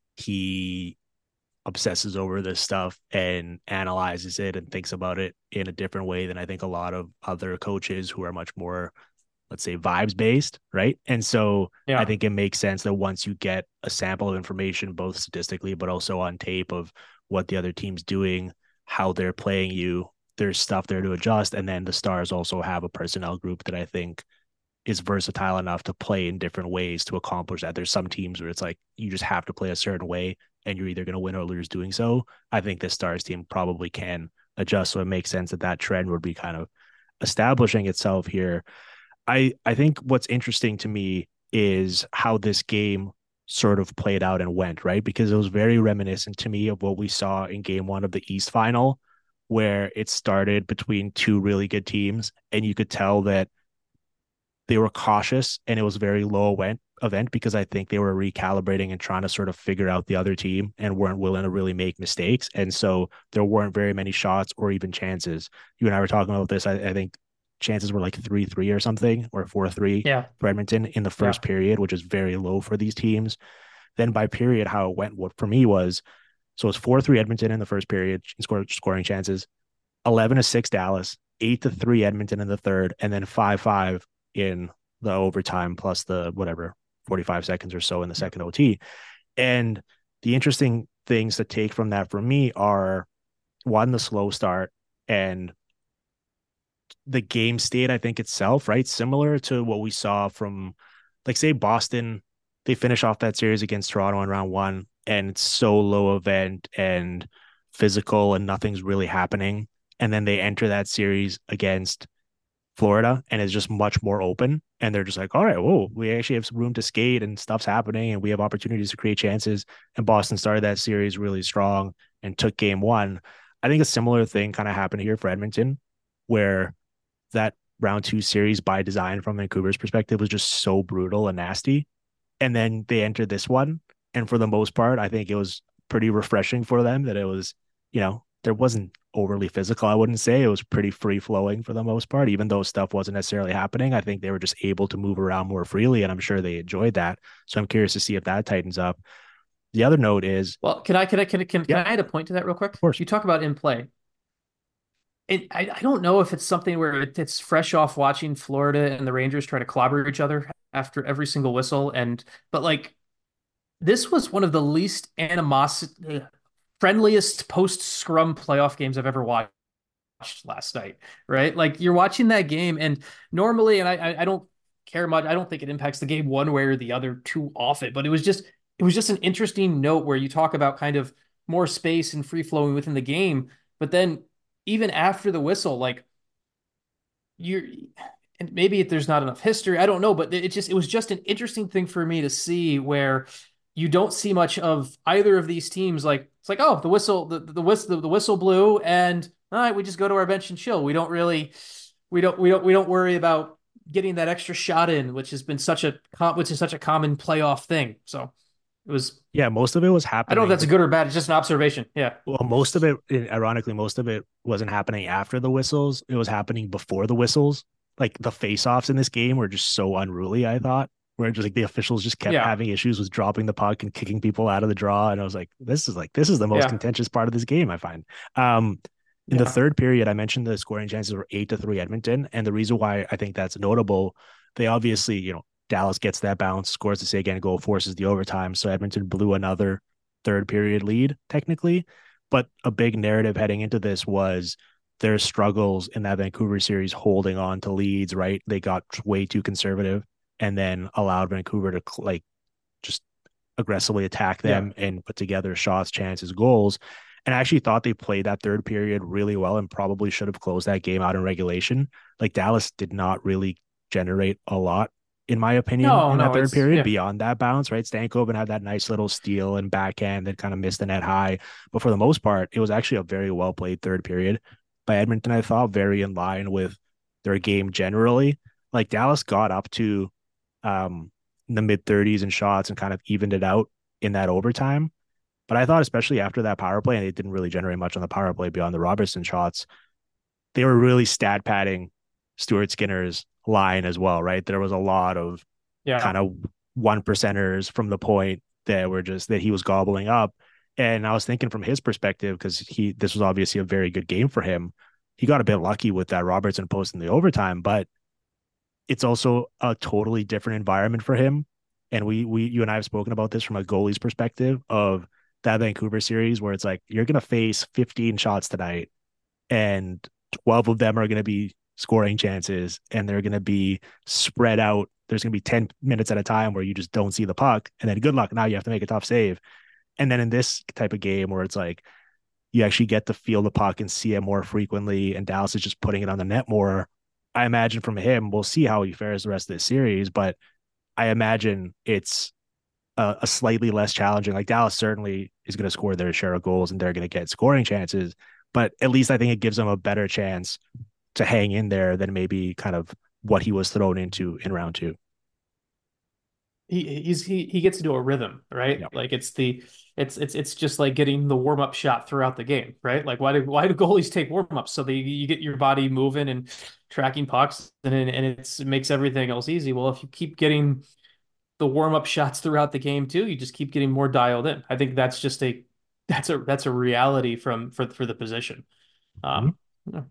he obsesses over this stuff and analyzes it and thinks about it in a different way than I think a lot of other coaches who are much more, let's say, vibes based, right? And so Yeah. I think it makes sense that once you get a sample of information, both statistically but also on tape, of what the other team's doing, how they're playing you, there's stuff there to adjust. And then the Stars also have a personnel group that I think is versatile enough to play in different ways to accomplish that. There's some teams where it's like you just have to play a certain way and you're either going to win or lose doing so. I think this Stars team probably can adjust. So it makes sense that that trend would be kind of establishing itself here. I I think what's interesting to me is how this game sort of played out and went, right? Because it was very reminiscent to me of what we saw in game one of the East final, where it started between two really good teams, and you could tell that they were cautious and it was very low event event because I think they were recalibrating and trying to sort of figure out the other team and weren't willing to really make mistakes. And so there weren't very many shots or even chances. You and I were talking about this. I, I think chances were like three three or something, or four three Yeah. for Edmonton in the first Yeah. period, which is very low for these teams. Then by period, how it went, what for me was, so it's four three Edmonton in the first period, score, scoring chances, eleven to six Dallas, eight to three Edmonton in the third, and then five five in the overtime plus the whatever forty-five seconds or so in the second O T. And the interesting things to take from that for me are, one, the slow start and the game state, I think itself, right? Similar to what we saw from, like, say, Boston, they finish off that series against Toronto in round one, and it's so low event and physical and nothing's really happening. And then they enter that series against Florida and it's just much more open. And they're just like, all right, whoa, we actually have some room to skate and stuff's happening and we have opportunities to create chances. And Boston started that series really strong and took game one. I think a similar thing kind of happened here for Edmonton, where that round two series by design from Vancouver's perspective was just so brutal and nasty. And then they entered this one. And for the most part, I think it was pretty refreshing for them that it was, you know, there wasn't overly physical. I wouldn't say it was pretty free flowing for the most part, even though stuff wasn't necessarily happening. I think they were just able to move around more freely, and I'm sure they enjoyed that. So I'm curious to see if that tightens up. The other note is, Well, can I can I can can, can yeah, I add a point to that real quick? of course. You talk about in play. It, I, I don't know if it's something where it, it's fresh off watching Florida and the Rangers try to clobber each other after every single whistle. And but like this was one of the least animosity friendliest post scrum playoff games I've ever watched last night, right? Like you're watching that game, and normally, and I I don't care much. I don't think it impacts the game one way or the other too often, but it was just it was just an interesting note where you talk about kind of more space and free flowing within the game, but then even after the whistle, like you're and maybe there's not enough history. I don't know, but it just it was just an interesting thing for me to see where you don't see much of either of these teams. Like it's like, oh, the whistle, the the whistle, the, the whistle blew, and all right, we just go to our bench and chill. We don't really, we don't, we don't, we don't worry about getting that extra shot in, which has been such a which is such a common playoff thing. So it was. Yeah, most of it was I don't know if happening. that's good or bad. It's just an observation. Yeah. Well, most of it, ironically, most of it wasn't happening after the whistles. It was happening before the whistles. Like the face-offs in this game were just so unruly, I thought, where just like the officials just kept Yeah. having issues with dropping the puck and kicking people out of the draw. And I was like, this is like, this is the most Yeah. contentious part of this game, I find. Um, in Yeah. the third period, I mentioned the scoring chances were eight to three Edmonton. And the reason why I think that's notable, they obviously, you know, Dallas gets that bounce, scores the say again goal, forces the overtime. So Edmonton blew another third period lead technically. But a big narrative heading into this was their struggles in that Vancouver series holding on to leads, right? They got way too conservative and then allowed Vancouver to like just aggressively attack them yeah. and put together shots, chances, goals. And I actually thought they played that third period really well and probably should have closed that game out in regulation. Like Dallas did not really generate a lot, in my opinion, no, in no, that third period yeah. beyond that bounce, right? Stankoven had that nice little steal and backhand that kind of missed the net high. But for the most part, it was actually a very well played third period by Edmonton, I thought, very in line with their game generally. Like Dallas got up to um, in the mid thirties in shots and kind of evened it out in that overtime. But I thought, especially after that power play, and they didn't really generate much on the power play beyond the Robertson shots, they were really stat padding Stuart Skinner's line as well, right? There was a lot of yeah. kind of one percenters from the point that were just that he was gobbling up. And I was thinking from his perspective, because he this was obviously a very good game for him. He got a bit lucky with that Robertson post in the overtime, but it's also a totally different environment for him. And we we you and I have spoken about this from a goalie's perspective of that Vancouver series, where it's like you're going to face fifteen shots tonight and twelve of them are going to be scoring chances and they're going to be spread out. There's going to be ten minutes at a time where you just don't see the puck, and then good luck. Now you have to make a tough save. And then in this type of game where it's like you actually get to feel the puck and see it more frequently, and Dallas is just putting it on the net more. I imagine from him, we'll see how he fares the rest of the series, but I imagine it's a, a slightly less challenging. Like Dallas certainly is going to score their share of goals and they're going to get scoring chances, but at least I think it gives them a better chance to hang in there than maybe kind of what he was thrown into in round two. he he's he he gets into a rhythm, right? Yeah. Like it's the it's it's it's just like getting the warm up shot throughout the game, right? Like why do why do goalies take warm ups? So they you get your body moving and tracking pucks, and and it's, it makes everything else easy. Well, if you keep getting the warm up shots throughout the game too, you just keep getting more dialed in. I think that's just a that's a that's a reality from for for the position. Mhm. Um, yeah.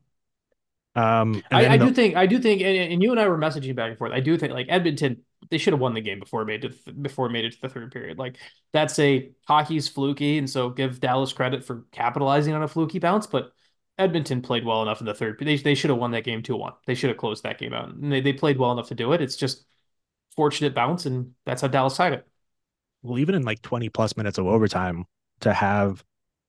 Um, and I, then I in the do think I do think and, and you and I were messaging back and forth. I do think like Edmonton, they should have won the game before it made it before it made it to the third period. Like that's a hockey's fluky, and so give Dallas credit for capitalizing on a fluky bounce. But Edmonton played well enough in the third. They they should have won that game two one. They should have closed that game out. And they, they played well enough to do it. It's just fortunate bounce, and that's how Dallas tied it. well, even in like twenty plus minutes of overtime, to have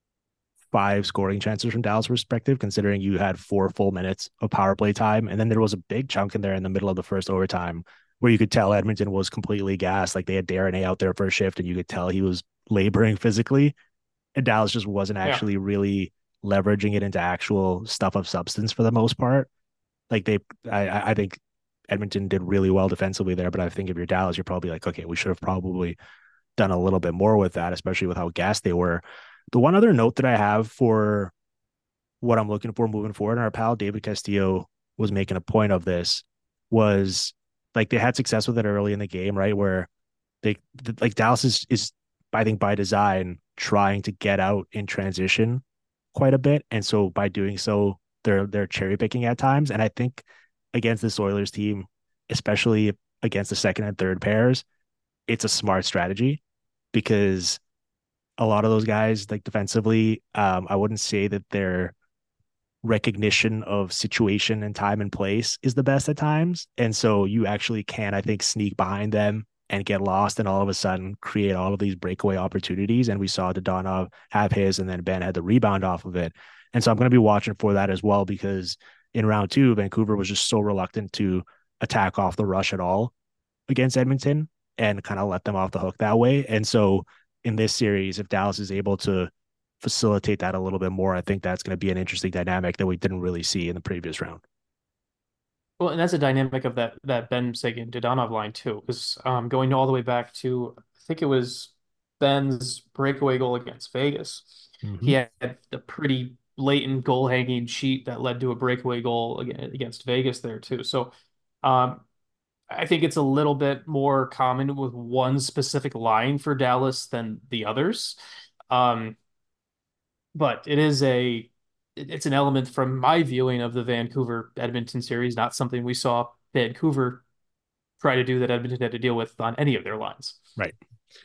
five scoring chances from Dallas perspective, considering you had four full minutes of power play time. And then there was a big chunk in there in the middle of the first overtime where you could tell Edmonton was completely gassed. Like they had Darren A out there for a shift and you could tell he was laboring physically. And Dallas just wasn't Yeah. actually really leveraging it into actual stuff of substance for the most part. Like they, I, I think Edmonton did really well defensively there, but I think if you're Dallas, you're probably like, okay, we should have probably done a little bit more with that, especially with how gassed they were. The one other note that I have for what I'm looking for moving forward, and our pal David Castillo was making a point of this, was like they had success with it early in the game, right? Where they like Dallas is is I think by design trying to get out in transition quite a bit, and so by doing so, they're they're cherry picking at times. And I think against this Oilers team, especially against the second and third pairs, it's a smart strategy because a lot of those guys, like defensively, um, I wouldn't say that their recognition of situation and time and place is the best at times. And so you actually can, I think, sneak behind them and get lost and all of a sudden create all of these breakaway opportunities. And we saw Dodonov have his, and then Ben had the rebound off of it. And so I'm going to be watching for that as well, because in round two, Vancouver was just so reluctant to attack off the rush at all against Edmonton and kind of let them off the hook that way. And so in this series, if Dallas is able to facilitate that a little bit more, I think that's going to be an interesting dynamic that we didn't really see in the previous round. Well, and that's a dynamic of that that Ben Sagan Dodonov line too, because um, going all the way back to I think it was Ben's breakaway goal against Vegas. Mm-hmm. He had the pretty blatant goal hanging cheat that led to a breakaway goal against Vegas there too. So um, I think it's a little bit more common with one specific line for Dallas than the others. Um, but it is a it's an element from my viewing of the Vancouver Edmonton series, not something we saw Vancouver try to do that Edmonton had to deal with on any of their lines. Right.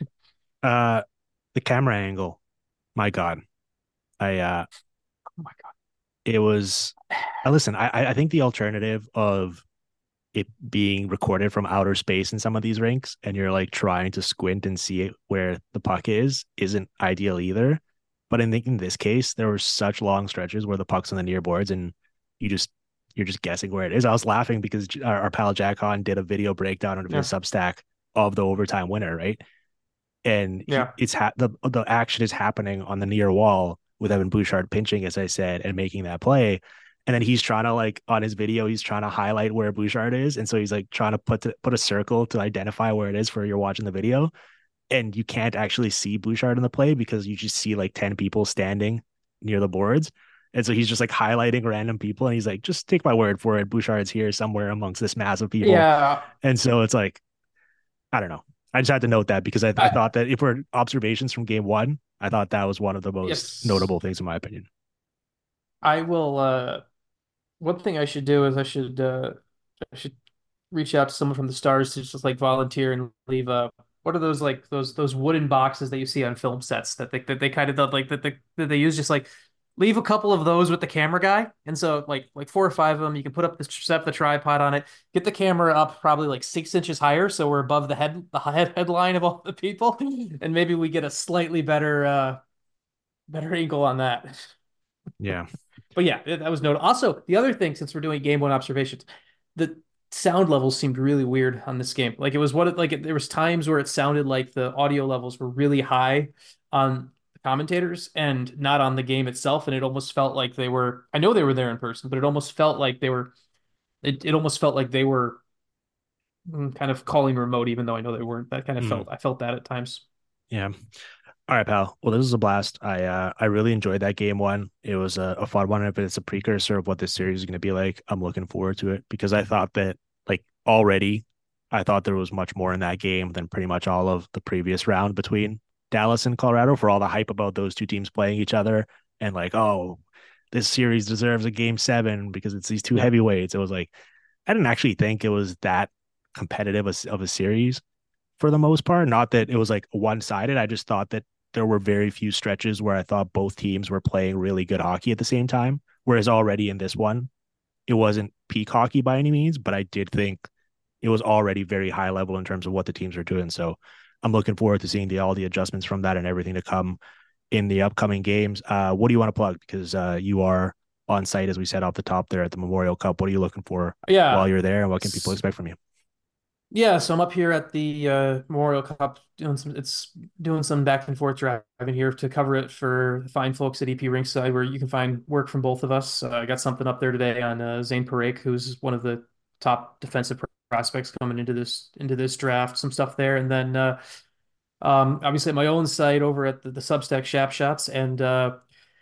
Uh, the camera angle, my God, I uh, Oh my God. it was. I listen. I I think the alternative of it being recorded from outer space in some of these rinks, and you're like trying to squint and see it where the puck is, isn't ideal either. But I think in this case, there were such long stretches where the puck's on the near boards, and you just you're just guessing where it is. I was laughing because our, our pal Jack Hahn did a video breakdown of his Yeah. Substack of the overtime winner, right? And he, Yeah. it's ha- the the action is happening on the near wall with Evan Bouchard pinching, as I said, and making that play. And then he's trying to like on his video, he's trying to highlight where Bouchard is, and so he's like trying to put to, put a circle to identify where it is for you're watching the video, and you can't actually see Bouchard in the play because you just see like ten people standing near the boards. And so he's just like highlighting random people, and he's like, just take my word for it, Bouchard's here somewhere amongst this mass of people. Yeah. And so it's like, I don't know. I just had to note that because I, I I, thought that if we're observations from game one, I thought that was one of the most yes. notable things in my opinion. I will uh one thing I should do is I should uh I should reach out to someone from the Stars to just like volunteer and leave uh what are those like those those wooden boxes that you see on film sets that they that they kind of like that they, that they use just like leave a couple of those with the camera guy. And so like like four or five of them, you can put up the set the tripod on it, get the camera up probably like six inches higher, so we're above the head the head headline of all the people, and maybe we get a slightly better uh better angle on that. Yeah. But yeah, that was noted. Also, the other thing, since we're doing game one observations, the sound levels seemed really weird on this game. Like it was what it like it, there was times where it sounded like the audio levels were really high on the commentators and not on the game itself, and it almost felt like they were. I know they were there in person, but it almost felt like they were. It it almost felt like they were mm, kind of calling remote, even though I know they weren't. That kind of Mm, felt. I felt that at times. yeah. All right, pal. Well, this was a blast. I uh, I really enjoyed that game one. It was a, a fun one. If it's a precursor of what this series is going to be like, I'm looking forward to it because I thought that like already, I thought there was much more in that game than pretty much all of the previous round between Dallas and Colorado for all the hype about those two teams playing each other and like, oh, this series deserves a game seven because it's these two Yeah. heavyweights. It was like I didn't actually think it was that competitive of a series for the most part. Not that it was like one sided. I just thought that there were very few stretches where I thought both teams were playing really good hockey at the same time. Whereas already in this one, it wasn't peak hockey by any means, but I did think it was already very high level in terms of what the teams are doing. So I'm looking forward to seeing the all the adjustments from that and everything to come in the upcoming games. Uh, what do you want to plug? Because uh, you are on site, as we said off the top there at the Memorial Cup. What are you looking for while Yeah. you're there, and what can people expect from you? Yeah, so I'm up here at the uh, Memorial Cup doing some it's doing some back and forth driving here to cover it for the fine folks at E P Rinkside, where you can find work from both of us. Uh, I got something up there today on uh, Zane Parekh, who's one of the top defensive prospects coming into this into this draft. Some stuff there, and then uh, um, obviously at my own site over at the, the Substack Shap Shots, and uh,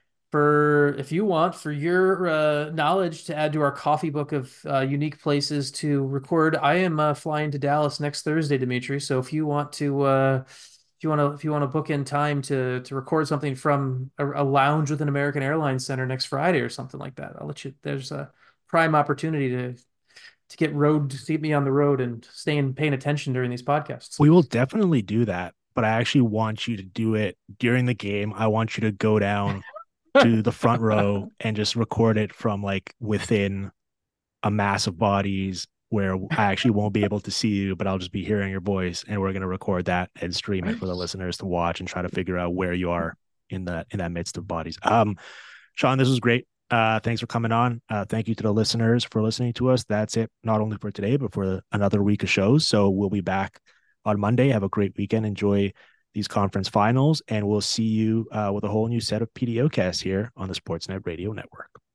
for if you want for your uh, knowledge to add to our coffee book of uh, unique places to record. I am uh, flying to Dallas next Thursday, Dimitri. So if you want to, uh, if you want to, if you want to book in time to to record something from a, a lounge with an American Airlines Center next Friday or something like that, I'll let you. There's a prime opportunity to to get road to get me on the road and staying paying attention during these podcasts. We will definitely do that, but I actually want you to do it during the game. I want you to go down to the front row and just record it from like within a mass of bodies where I actually won't be able to see you, but I'll just be hearing your voice, and we're going to record that and stream it for the listeners to watch and try to figure out where you are in that in that midst of bodies. Um, Sean, this was great. Uh, thanks for coming on. Uh, thank you to the listeners for listening to us. That's it, not only for today, but for another week of shows. So we'll be back on Monday. Have a great weekend. Enjoy these conference finals, and we'll see you uh, with a whole new set of P D O casts here on the Sportsnet Radio Network.